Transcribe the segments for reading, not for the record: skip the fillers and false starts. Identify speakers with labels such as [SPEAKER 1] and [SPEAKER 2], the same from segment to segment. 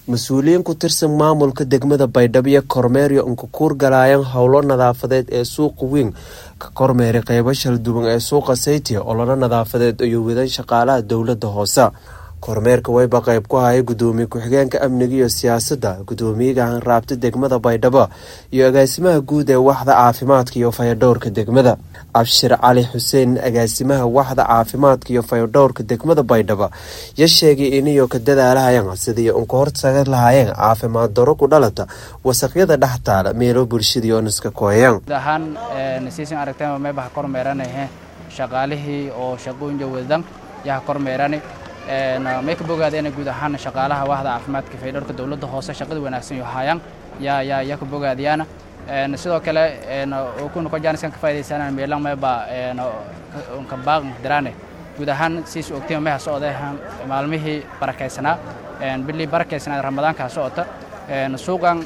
[SPEAKER 1] mas-uuliyiin ku tirsan maamulka degmada Baydhabo iyo kormeeryo unkukuur galayaan howlo nadaafadeed ee suuqa weyn ka kormeeray qaybo shal duwan ee suuqa Saytia oo lana nadaafadeed ay wadaan shaqaalaha dawladda hoose. kormeerka wayba qayb ku hayay gudoomiye ku-xigeenka amniga iyo siyaasadda gudoomiyaha raabta degmada Baydhabo iyo agaasimaha guud ee waaxda caafimaadka iyo fayadhowrka degmada Abshir Cali Xuseen agaasimaha waaxda caafimaadka iyo fayadhowrka degmada Baydhabo ya sheegay inay ka dadaalayaan sidii uu ka hortagi lahaayeen caafimaad darro ku dhalata wasaqyada dhaxtaala meelo bulshada iyo niska kooyaan
[SPEAKER 2] dahan nasiisan aragtay ma baa kormeeranay shaqaalihii oo shaqooyin wadan yaa kormeeranay ma ka bogaadeen guud ahaan shaqaalaha waaxda caafimaadka fayadhowrka dawladda hoose shaqada wanaagsan iyo hayaan ya ka bogaadiyaan sidoo kale oo ku noqon jaaniskan ka faa'iideysanaan meelan ma baa ka baaq diraane guud ahaan siis ogtay ma socdaan maalmihii barakeysanaa billi barakeysanaa ramadaanka socota suuqan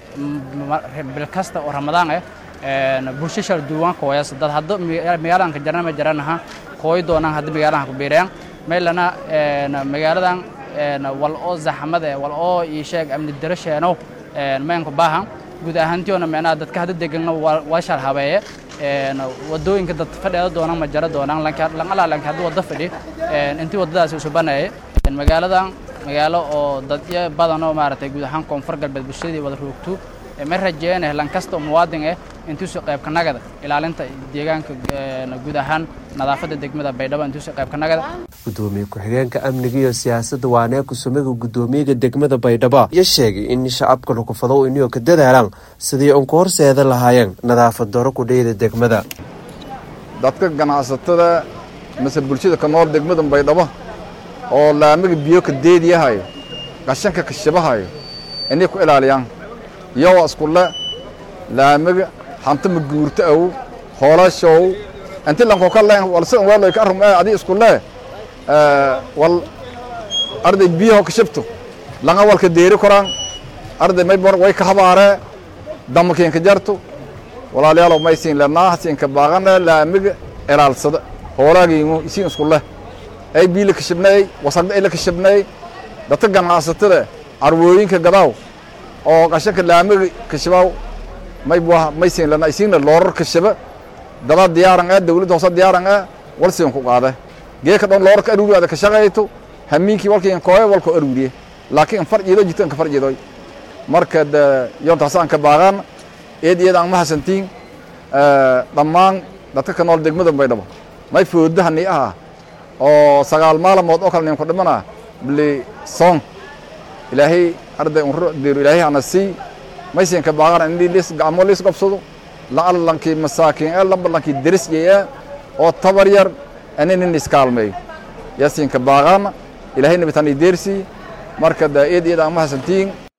[SPEAKER 2] bil kasta oo ramadaan bulshada duwan kooyas dad hadda magaalada jarana ma jaranaha kooy doonaan hadda magaalada ku beerayaan meelana magaaladan wal oo zaxmad wal oo ii sheeg amni darasheeno meen ku baahan guud ahaantiina meena dadka hadda degan waa shar habeeye wadooyinka dad fadhiya doonaan ma jara doonaan lan hadda wada fadhi intii wadadaas u subanay magaalo oo dad badan oo maartay guud ahaan koonfur galbeed bulshadii wada roogto ma rajeeyeen lan kasta muwaadin intuu soo qayb ka nagada ilaalinta deegaanka guud ahaan nadaafada degmada Baydhabo intuu soo qayb ka nagada
[SPEAKER 1] gudoomiye ku-xigeenka amniga iyo siyaasadda waana ku sameeyay gudoomiyaha degmada Baydhabo ya sheegay in shacabka lagu fado inay ka dadaalaan sidii uu ka horseeda lahaayeen nadaafad darro ku dheeda degmada
[SPEAKER 3] dadka ganacsatada mas'uul bulshada ka nool degmada Baydhabo oo laamiga biyo ka deediyahay qashanka ka shabahay inay ku ilaaliyaan iyo iskuula laamiga hanta ma guurta aw hoolashow inta lan ko kale walsan walo ka arrum adi iskuula wal arday biyo ka shabto langa walka deeri koraan arday may bor way ka habaare damkeen ka jarto walaalayaal may siin lana hasin ka baaqana laamiga ilaalsada hoolaagiimu isiin iskuula ay biil ka shabnay wasaqda ila ka shabnay dadka ganacsatada arwooyinka gadaaw oo qashanka laamiga ka shabaw may siin lana isiin loorar ka shaba daba diyaaran dawladda hoose diyaaran walseen ku qaada geeka dhan loorar ka aruuriya ka shaqeeyto hamiinki walkeen kooy walko aruuriye laakiin farjido jitan ka farjido marka yoontaasaan ka baaqan eediyada ma hasantiin dhammaan dadka ka nool degmada Baydhabo may foodahani oo 9 maalmood oo kale nin ku dhimana bili song ilaahay arday dir ilaahay anasi maysan ka baaqan in liis gacmo liis qabsado la allankii masaakiin lankii daris yeeya oo tabar yar anin iskaalmay yaasin ka baaqan ilaahay nabitani deersi marka eediyada ma hasantiin